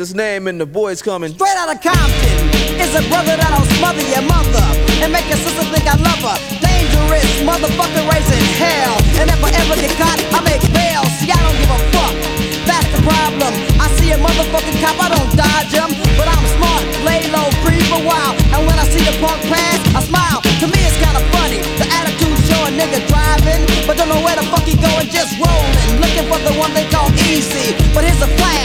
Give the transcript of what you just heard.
his name and the boys coming straight out of Compton. It's a brother that'll smother your mother and make your sister think I love her. Dangerous motherfucker raising hell. And if I ever get caught, I make bail. See, I don't give a fuck. That's the problem. I see a motherfucking cop, I don't dodge him, but I'm smart, lay low, breathe a while. And when I see the punk pass, I smile. To me it's kinda funny, the attitude show a nigga driving, but don't know where the fuck he going, just rolling, looking for the one they call easy. But here's a flash.